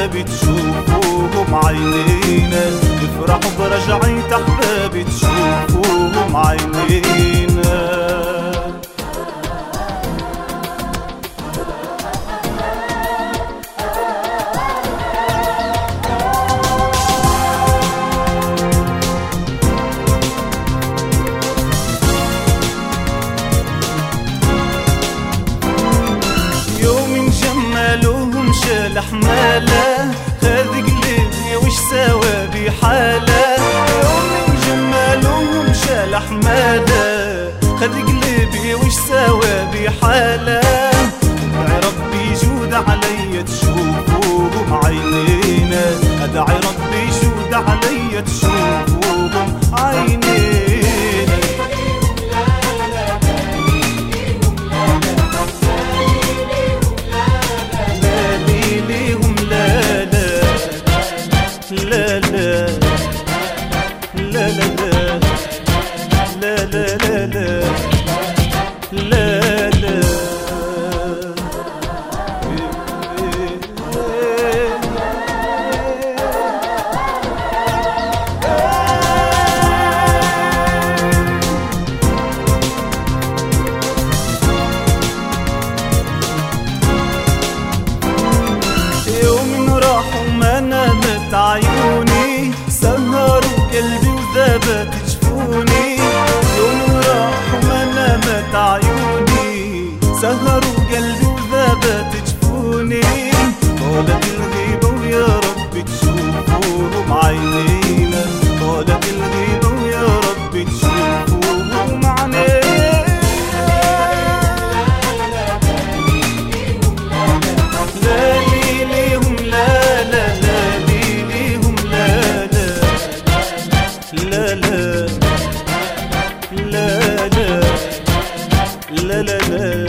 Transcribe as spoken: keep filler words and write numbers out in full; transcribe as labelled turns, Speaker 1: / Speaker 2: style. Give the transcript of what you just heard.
Speaker 1: أحبابي تشوفوهم عينينا، يفرحوا برجعية أحبابي تشوفوهم عينينا. شال حمالة خذ قلبي وش سوى بحالة، يوم من جمالهم شال حمالة خذ قلبي وش سوى بحالة. ادعي ربي يجود علي تشوفوهم عينينا، ادعي ربي يجود علي تشوفوهم عينينا. لا لا لا لا لا لا لا لا لا لا يوم راحوا ما نامت عيوني، سهروا قلبي وذابت جفوني. يوم راحوا ما نامت عيوني، سهروا قلبي وذابت جفوني. طالت الغيبة ويا رب تشوفوهم عينينا، طالت الغيبة ويا رب تشوفوهم عينينا. لا لا لا لا لا لا